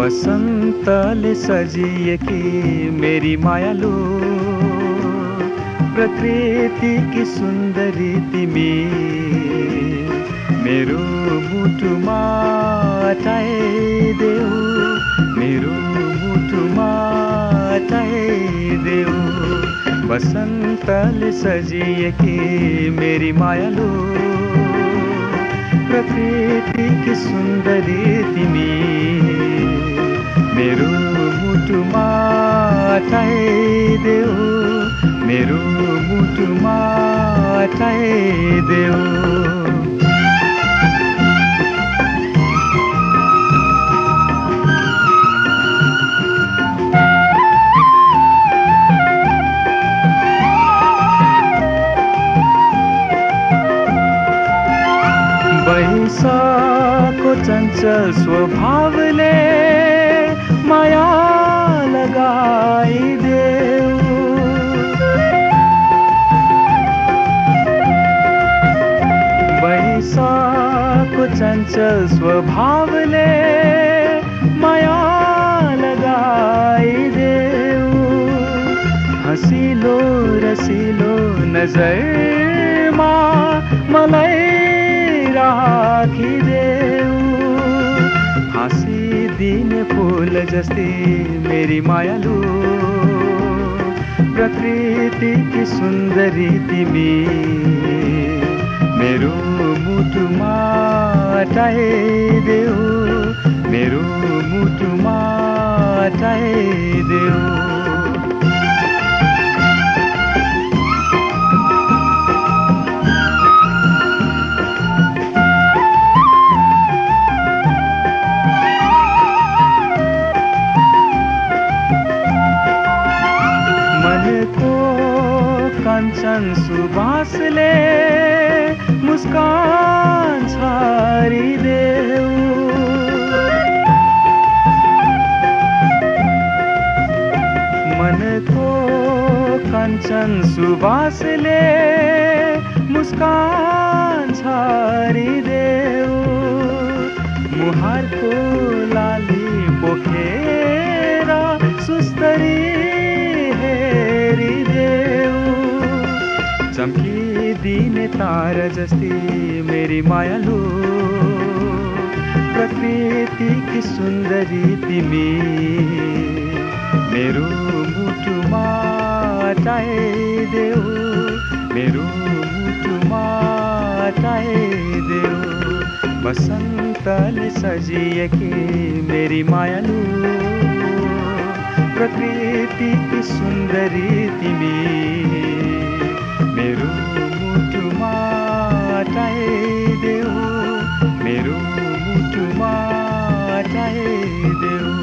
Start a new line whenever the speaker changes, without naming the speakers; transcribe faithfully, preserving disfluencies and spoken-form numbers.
बसन्तले सजिएकी मेरी मायालु, प्रकृतिकी सुन्दरी तिमी मेरो मुटुमा अटाइदेऊ, मेरो मुटुमा अटाइदेऊ। बसन्तले सजिएकी मेरी मायालु, प्रकृतिकी सुन्दरी तिमी मेरो मुटुमा अटाइदेऊ, मेरो मुटुमा अटाइदेऊ। बैसाको चञ्चल स्वभावले माया लगाइदेऊ, बैसाको चञ्चल स्वभावले माया लगाइदेऊ। हँसिलो रसिलो नजरमा मलाई राखिदेऊ, हाँसिदिने फूल जस्तै मेरी मायालु, प्रकृतिकी सुन्दरी तिमी मेरो मुटुमा अटाइदेऊ, मेरो मुटुमा अटाइदेऊ। काञ्चन सुबासले मुस्कान छारिदेऊ, मनको काञ्चन सुबासले मुस्कान छारिदेऊ। मुहारको लाली पोखेर सुस्तरी हेरिदेऊ, चम्किदिने तारा जस्तै मेरी मायालु, प्रकृतिकी सुन्दरी तिमी मेरो मुटुमा अटाइदेऊ, मेरो मुटुमा अटाइदेऊ। बसन्तले सजिएकी मेरी मायालु, प्रकृतिकी सुन्दरी तिमी मेरो मुटुमा अटाइदेऊ, मेरो मुटुमा अटाइदेऊ।